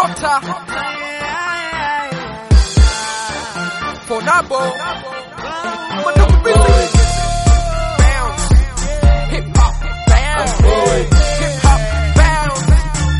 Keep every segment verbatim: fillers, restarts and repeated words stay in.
Rota Ponabo Manobu Billy Bounce Hip Hop Bounce Hip Hop Bounce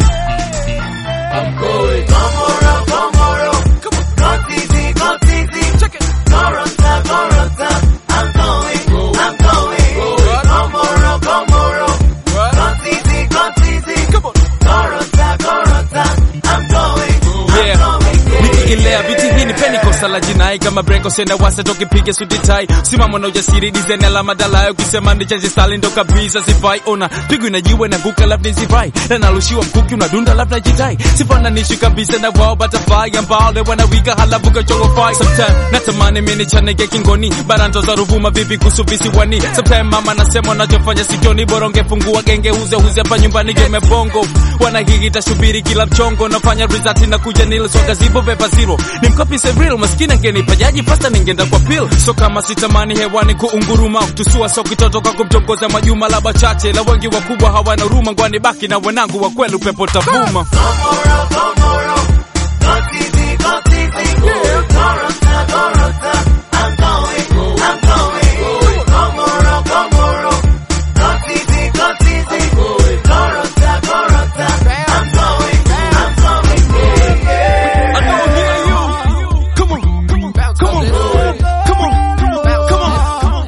I'm going tomorrow, tomorrow. Come on, Not easy, not easy. check it. Gorota, Gorota. I'm going, I'm going. What? Tomorrow, tomorrow. What? Not easy, not easy. Come on. Gorota, Gorota. I'm going, I'm Yeah. going. Nikilea biti hii ni peni kosa la jinai kama breko senda wasa toke pige suti tai simama na ujasiri design ala madala ukisema ni change style ndo kabisa sifai ona pigo na jiwe na guka labda sifai na nalushiwa mkuki unadunda labda jitai sifana nishi kabisa na wao butterfly ambao they wanna wika halafu kachogo fight sometimes natamani mimi chanege kingoni baranto za ruvuma vipi kusubisi wani sometimes mama nasema unachofanya sijoni boronge fungua genge uze uze hapa nyumbani game bongo wanahigita shubiri kila mchongo nafanya result na kuja nil soga zipo pepa zero ni mkopi se real maskini ngeni pajaji pasta ningeenda kwa pill so kama sitamani hewani kuunguruma tusua so kitotoka kumtongoza majuma laba chache la wengi wakubwa hawana huruma ngwani baki na wanangu wa kweli upepo tavuma Tomorrow, tomorrow. Not easy, not easy. Gorota, Gorota. I'm going, I'm going. Tomorrow, tomorrow. Not easy, not easy. Gorota, Gorota. I'm going, I'm going. I know hear you come on come on come on come on come on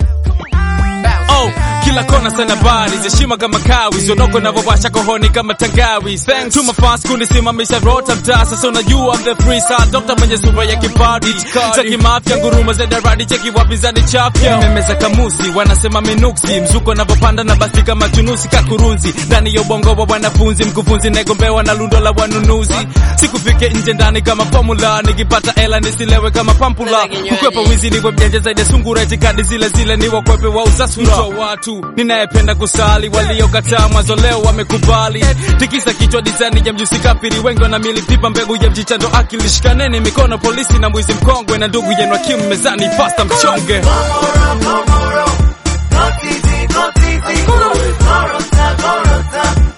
oh kila kona sana bari zeshima kama kawi zonoko na vowasha kohoni kama tangawi thanks to my fans kunisimamisha rota mtasa so najua I'm the free side doctor mwenye sura ya kipadi cheki mafia nguruma za daradi cheki wapinzani chapya memeza kamusi wanasema minuksi mzuko navopanda na basi kama tunusi kakurunzi ndani ya ubongo wa wanafunzi mkufunzi negombewa na lundo la wanunuzi sikufike nje ndani kama formula nikipata ela nisilewe kama pampula kukwepa wizi niwe mjanja zaidi sungura itikadi zile zile ni wakwepe wa usasura watu ninayependa kusali waliokataa mwanzo leo wamekubali tikisa kichwa design ya mjusi kafiri wengi wana mili pipa mbegu ya mjichando akili shikaneni mikono polisi na mwizi mkongwe na ndugu yenu akimu mezani pasta mchonge Tomorrow, tomorrow. Not easy, not easy. Gorota, Gorota.